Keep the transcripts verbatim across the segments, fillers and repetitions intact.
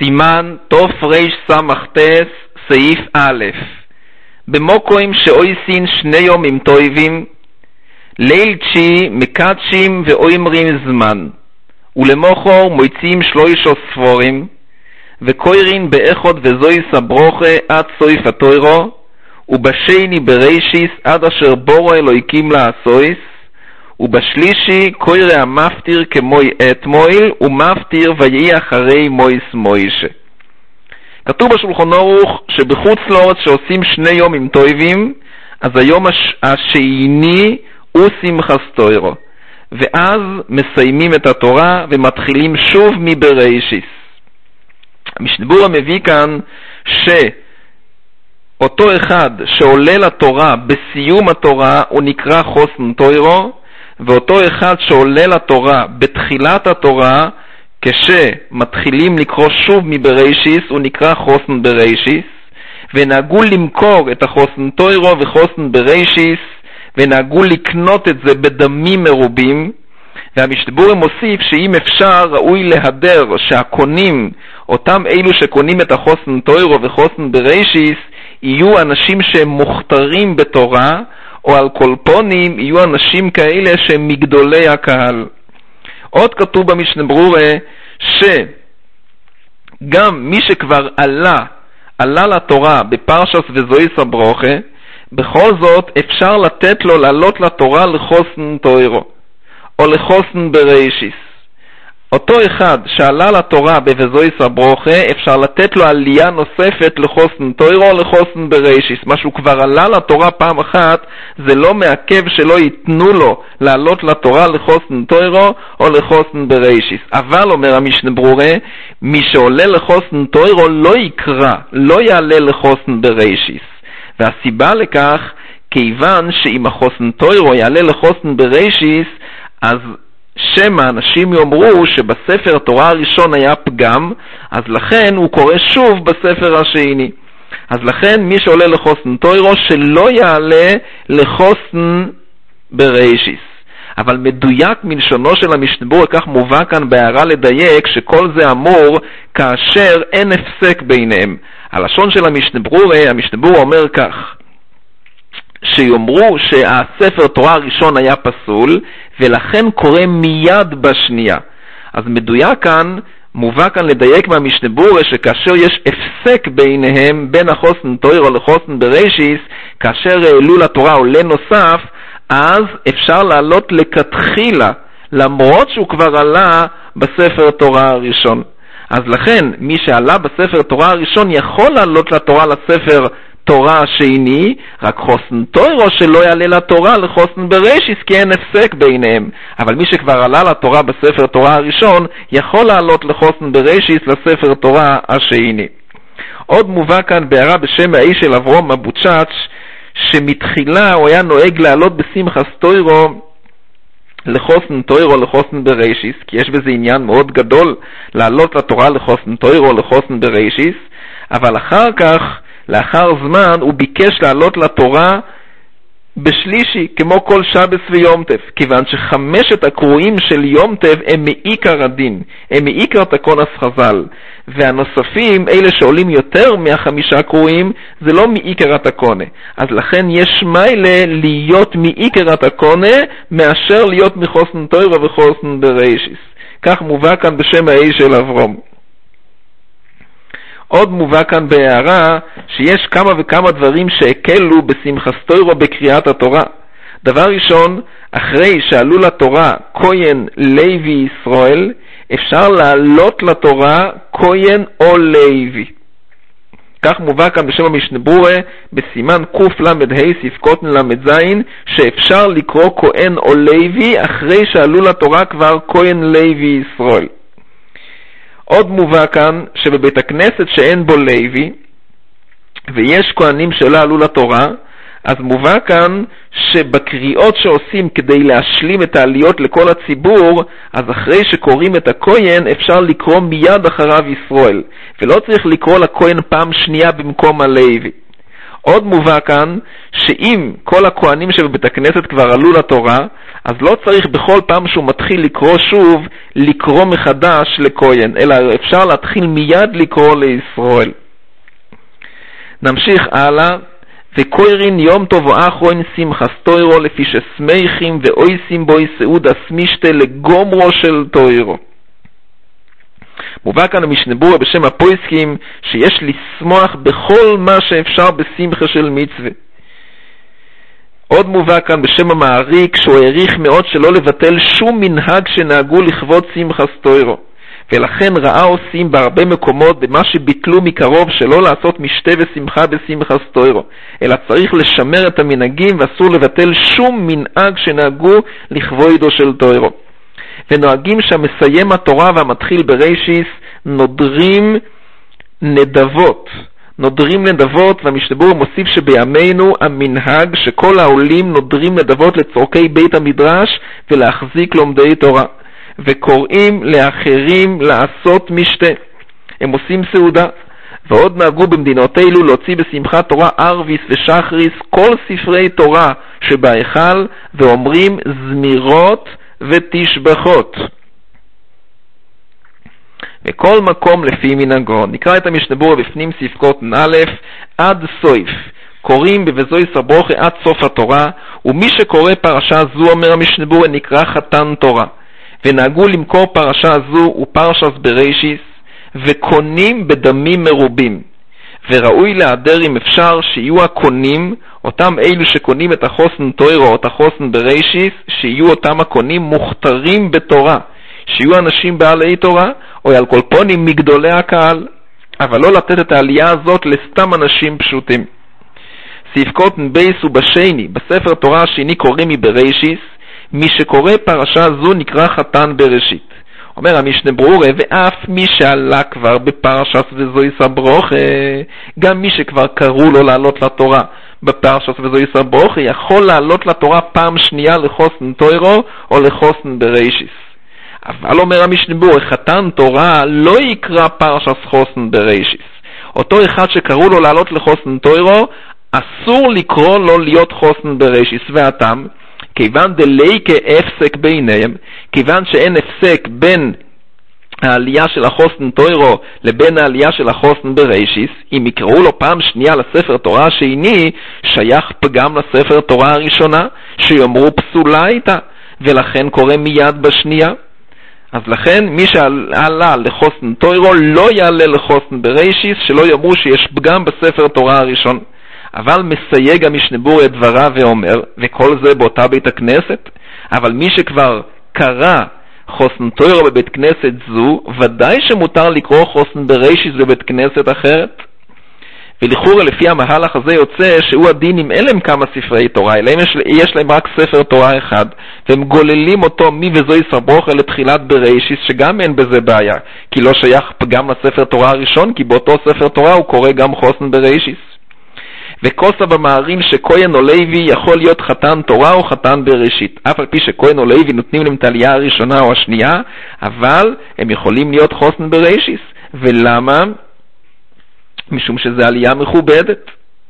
סימן תוף ריש סמכתס סעיף א' במוקוים שאויסין שני יומים טויבים ליל תשי מקדשים ואוימרים זמן ולמוחור מויצים שלוישו ספורים וקוירין באחוד וזויס הברוכה עד סויף התוירו ובשני ברישיס עד אשר בורו אלוהיקים לעשויס ובשלישי קוירי המפטיר כמוי את מויל ומפטיר ויהי אחרי מויס מוישה. כתוב בשולחן ערוך שבחוץ לארץ שעושים שני יומים טויבים אז היום הש... השני הוא שמחת תורה ואז מסיימים את התורה ומתחילים שוב מבראשיס. המשנה ברורה מביא כאן שאותו אחד שעולה לתורה בסיום התורה הוא נקרא חוסן תוירו ואותו אחד שעולה לתורה בתחילת התורה כשמתחילים לקרוא שוב מבראשיס הוא נקרא חוסן בראשיס ונהגו למכור את החוסן תוירו וחוסן בראשיס ונהגו לקנות את זה בדמים מרובים. והמשנה ברורה מוסיף שאם אפשר ראוי להדר שהקונים אותם אלו שקונים את החוסן תוירו וחוסן בראשיס יהיו אנשים שהם מוכתרים בתורה או על קולפונים יהיו אנשים כאלה שהם מגדולי הקהל. עוד כתוב במשנה ברורה שגם מי שכבר עלה עלה לתורה בפרשס וזויס הברוכה בכל זאת אפשר לתת לו לעלות לתורה לחוסן תוירו או לחוסן בראשיס. אותו אחד שעלה לתורה בזויס הברוכה אפשר לתת לו עלייה נוספת לחוסן תוירו או לחוסן בראשיס. מה שהוא כבר עלה לתורה פעם אחת זה לא מעכב שלא ייתנו לו לעלות לתורה לחוסן תוירו או לחוסן בראשיס. אבל אומר המשנה ברורה מי שעולה לחוסן תוירו לא יקרא לא יעלה לחוסן בראשיס. והסיבה לכך כיוון שאם החוסן תוירו יעלה לחוסן בראשיס אז שמה אנשים יאמרו שבספר התורה הראשון היה פגם אז לכן הוא קורא שוב בספר השני. אז לכן מי שעולה לחוסן תוירו שלא יעלה לחוסן בראשיס. אבל מדויק מלשונו של המשנה ברורה כך מובא כאן בהערה לדייק שכל זה אמור כאשר אין הפסק ביניהם. הלשון של המשנה ברורה המשנה ברורה אומר כך שיאמרו שהספר תורה הראשון היה פסול ולכן קורא מיד בשנייה. אז מדויק כאן מובא כאן לדייק מהמשנה ברורה שכאשר יש הפסק ביניהם בין החוסן תוירו לחוסן בראשיס כאשר העלו לתורה עולה נוסף אז אפשר לעלות לכתחילה למרות שהוא כבר עלה בספר תורה הראשון. אז לכן מי שעלה בספר תורה הראשון יכול לעלות לתורה לספר תורה השני, רק חוסן תוירו שלא יעלה לתורה לחוסן בראשיס כי אין הפסק ביניהם. אבל מי שכבר עלה לתורה בספר תורה הראשון יכול לעלות לחוסן בראשיס לספר תורה השני. עוד מובא כאן בהערה בשם האיש של אברום מבוצ'אץ' שמתחילה הוא היה נוהג לעלות בשמחת תוירו לחוסן תוירו לחוסן בראשיס כי יש בזה עניין מאוד גדול לעלות לתורה לחוסן תוירו לחוסן בראשיס. אבל אחר כך לאחר זמן הוא ביקש לעלות לתורה בשלישי כמו כל שבס ויום טף כיוון שחמשת הקרואים של יום טף הם מעיקר הדין הם מעיקר תקונס חז"ל והנוספים אלה שעולים יותר מהחמישה קרואים זה לא מעיקר התקונה. אז לכן יש מיילה להיות מעיקר התקונה מאשר להיות מחוסן תוירו וחוסן בראשיס. כך מובא כאן בשם האיש של אברום. עוד מובא כאן בהערה שיש כמה וכמה דברים שהקלו בשמחת תוירו בקריאת התורה. דבר ראשון, אחרי שעלו לתורה כהן לוי ישראל, אפשר לעלות לתורה כהן או לוי. כך מובא כאן בשם המשנה ברורה בסימן קוף למד ה' ספקות למד זין שאפשר לקרוא כהן או לוי אחרי שעלו לתורה כבר כהן לוי ישראל. עוד מובא כאן שבבית הכנסת שאין בו לוי ויש כהנים שלא עלו לתורה אז מובא כאן שבקריאות שעושים כדי להשלים את העליות לכל הציבור אז אחרי שקוראים את הכהן אפשר לקרוא מיד אחריו ישראל ולא צריך לקרוא לכהן פעם שנייה במקום הלוי. עוד מובא כאן שאם כל הכהנים שבבית הכנסת כבר עלו לתורה, אז לא צריך בכל פעם שהוא מתחיל לקרוא שוב, לקרוא מחדש לכהן, אלא אפשר להתחיל מיד לקרוא לישראל. נמשיך הלאה. וקוירין יום טוב או אחרון שמחס תוירו, לפי ששמחים ואויסים בוי סעודה סמישתה לגומרו של תוירו. מובא כאן המשנה ברורה בשם הפויסקים שיש לשמוח בכל מה שאפשר בשמחה של מצווה. עוד מובא כאן בשם המעריק שהוא העריך מאוד שלא לבטל שום מנהג שנהגו לכבוד שמחס תוירו, ולכן ראה עושים בהרבה מקומות במה שביטלו מקרוב שלא לעשות משתה ושמחה בשמחס תוירו, אלא צריך לשמר את המנהגים ואסור לבטל שום מנהג שנהגו לכבודו של תוירו. ונוהגים שהמסיים התורה והמתחיל בראשיס נודרים נדבות, נודרים נדבות, והמשנה ברורה מוסיף שבימינו המנהג שכל העולים נודרים נדבות לצורכי בית המדרש ולהחזיק לומדי תורה, וקוראים לאחרים לעשות משתה. הם עושים סעודה. ועוד נהגו במדינות אלו להוציא בשמחת תורה ערביס ושחריס כל ספרי תורה שבהיכל, ואומרים זמירות ותשבחות. בכל מקום לפי מנהגו. נקרא את המשנה ברורה בפנים ספקות א' עד סויף. קוראים בבזוי סברוכי עד סוף התורה, ומי שקורא פרשה זו, אומר המשנה ברורה, נקרא חתן תורה. ונהגו למכור פרשה זו ופרשס בראשיס, וקונים בדמים מרובים. וראוי להדר אם אפשר שיהיו הקונים, אותם אלו שקונים את החוסן תוירו או את החוסן בראשיס, שיהיו אותם הקונים מוכתרים בתורה, שיהיו אנשים בעלי תורה, או על כל פונים מגדולי הקהל, אבל לא לתת את העלייה הזאת לסתם אנשים פשוטים. ספקות בייס ובשני, בספר תורה השני קוראים מבראשיס, מי שקורא פרשה זו נקרא חתן בראשית. אומר המשנה ברורה, ואף מי שעלה כבר בפרשס וזוי סברוכה, גם מי שכבר קראו לו לעלות לתורה בפרשס וזוי סברוכה, יכול לעלות לתורה פעם שנייה לחוסן תוירו או לחוסן בראשיס. אבל אומר המשנה ברורה, חתן תורה לא יקרא פרשס חוסן בראשיס. אותו אחד שקראו לו לעלות לחוסן תוירו, אסור לקרוא לו להיות חוסן בראשיס. והטעם, כיוון דלייקה הפסק ביניהם, כיוון שאין הפסק בין העלייה של החוסן תוירו לבין העלייה של החוסן בראשיס, אם יקראו לו פעם שנייה לספר תורה השני, שייך פגם לספר תורה הראשונה, שיאמרו פסולה איתה, ולכן קורא מיד בשנייה. אז לכן מי שעלה לחוסן תוירו לא יעלה לחוסן בראשיס, שלא יאמרו שיש פגם בספר תורה הראשון. אבל מסייג המשנה ברורה את דברה ואומר, וכל זה באותה בית הכנסת, אבל מי שכבר קרא חוסן תוירו בבית כנסת זו, ודאי שמותר לקרוא חוסן בראשיס בבית כנסת אחרת. ולכאורה לפי המהלך הזה יוצא שהוא הדין אם אין להם כמה ספרי תורה, אלא יש, יש להם רק ספר תורה אחד, והם גוללים אותו מי וזוי סברוכה לתחילת בראשיס, שגם אין בזה בעיה, כי לא שייך פגם לספר תורה הראשון, כי באותו ספר תורה הוא קורא גם חוסן בראשיס. וכוסה במערים שכהן או לוי יכול להיות חתן תורה או חתן בראשית, אף על פי שכהן או לוי נותנים להם את העלייה הראשונה או השנייה, אבל הם יכולים להיות חוסן בראשיס. ולמה? משום שזה עלייה מכובדת.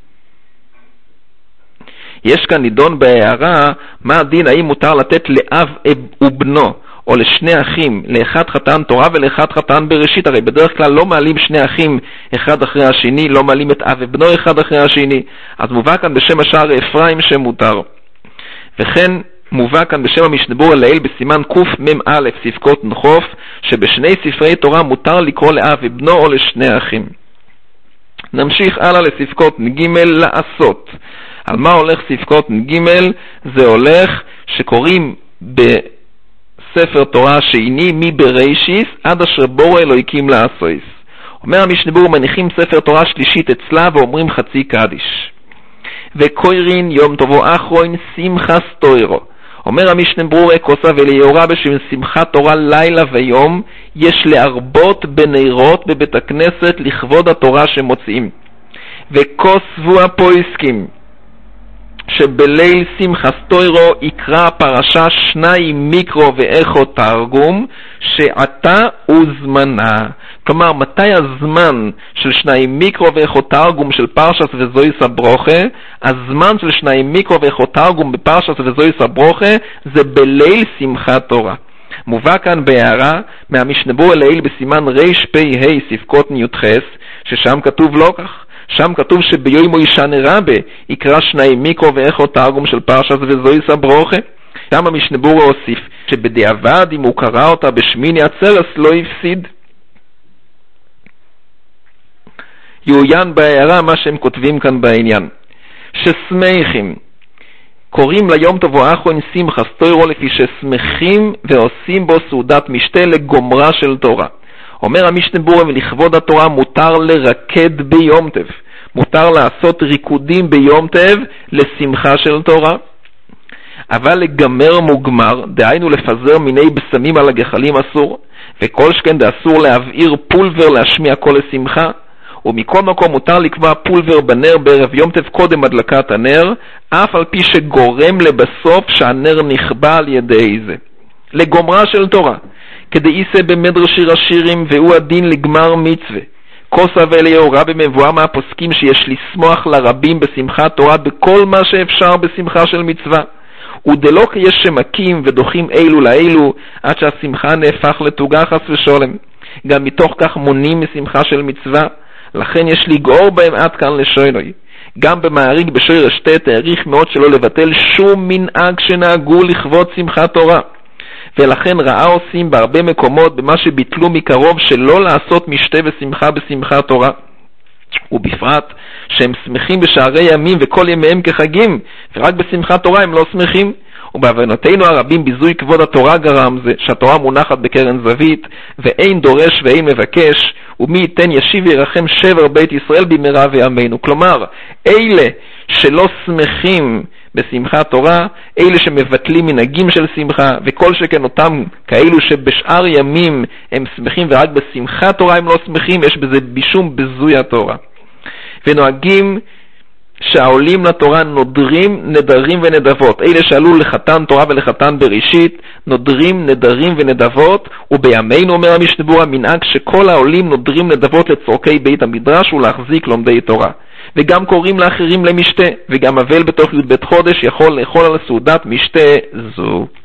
יש כאן נידון בהערה מה הדין, האם מותר לתת לאב ובנו או לשני אחים, לאחד חתן תורה ולאחד חתן בראשית. הרי בדרך כלל לא מעלים שני אחים אחד אחרי השני, לא מעלים את אב ובנו אחד אחרי השני. אז מובא כאן בשם השער אפרים שמותר. וכן מובא כאן בשם המשנה ברורה לעיל בסימן קמ"א ספקות נחוף, שבשני ספרי תורה מותר לקרוא לאב ובנו או לשני אחים. נמשיך הלאה לספקות ג' לעשות. על מה הולך ספקות ג'? זה הולך שקוראים בספר תורה שני מבראשיס עד אשר בורא אלוהיקים לעשויס. אומר המשנה ברורה, מניחים ספר תורה שלישית אצלה ואומרים חצי קדיש. וקוירין יום טובו אחרון שמחס תוירו. אומר המשנה ברורה, כוסה וליאורה בשם שמחת תורה לילה ויום, יש להרבות בנרות בבית הכנסת לכבוד התורה שמוצאים. וכוסבו הפויסקים שבליל שמחת תורה יקרא פרשה שני מיקרו ואיכו תרגום שעתה הוא זמנה. כלומר, מתי הזמן של שני מיקרו ואיכו תרגום של פרשת וזויס הברוכה? הזמן של שני מיקרו ואיכו תרגום בפרשת וזויס הברוכה זה בליל שמחת תורה. מובא כאן בהערה מהמשנה ברורה לעיל בסימן רש פ"ה ספקות ניותחס, ששם כתוב לא כך. שם כתוב שביום ישנה רבה יקרא שני מיקרו ואיכו תרגום של פרשת וזויס הברוכה. שם המשנה ברורה הוסיף שבדיעבד אם הוא קרא אותה בשמיני עצרס לא הפסיד. יעוין בהערה מה שהם כותבים כאן בעניין, ששמחים קוראים ליום טוב או אחרון שמחת תורה לפי ששמחים ועושים בו סעודת משתה לגומרה של תורה. אומר המשנה ברורה, ולכבוד התורה מותר לרקד ביום טוב, מותר לעשות ריקודים ביום טוב לשמחה של תורה, אבל לגמר מוגמר, דהיינו לפזר מיני בשמים על הגחלים אסור, וכל שכן דאסור להבעיר פולבר להשמיע כל לשמחה, ומכל מקום מותר לקבוע פולבר בנר בערב יום טוב קודם הדלקת הנר, אף על פי שגורם לבסוף שהנר נכבה על ידי זה. לגומרה של תורה, כדי איסה במדר שיר השירים, והוא הדין לגמר מצווה. כוסה ואליהו רבי מבואה מהפוסקים שיש לשמוח לרבים בשמחת תורה בכל מה שאפשר בשמחה של מצווה. ודלא יש שמקים ודוחים אילו לאילו עד שהשמחה נהפך לתוגה חס ושולם. גם מתוך כך מונים משמחה של מצווה, לכן יש לגאור בהם עד כאן לשוינוי. גם במעריג בשוי רשתה תאריך מאוד שלא לבטל שום מנהג שנהגו לכבוד שמחת תורה, ולכן ראה עושים בהרבה מקומות במה שביטלו מקרוב שלא לעשות משתה ושמחה בשמחת תורה, ובפרט שהם שמחים בשערי ימים וכל ימיהם כחגים, ורק בשמחת תורה הם לא שמחים. ובהבנותינו הרבים ביזוי כבוד התורה גרם זה שהתורה מונחת בקרן זווית ואין דורש ואין מבקש, ומי ייתן ישיב וירחם שבר בית ישראל במהרה וימינו. כלומר, אלה שלא שמחים בשמחת תורה, אלה שמבטלים מנהגים של שמחה, וכל שכן אותם כאלו שבשאר ימים הם שמחים ורק בשמחת תורה הם לא שמחים, יש בזה בישום בזוי התורה. ונוהגים שהעולים לתורה נודרים נדרים ונדבות. אלה שעלו לחתן תורה ולחתן בראשית נודרים נדרים ונדבות, ובימינו אומר המשנה ברורה מנהג שכל העולים נודרים נדבות לצורכי בית המדרש ולהחזיק לומדי תורה, וגם קוראים לאחרים למשתה, וגם אבל בתוך י"ב חודש יכול לאכול על סעודת משתה זו.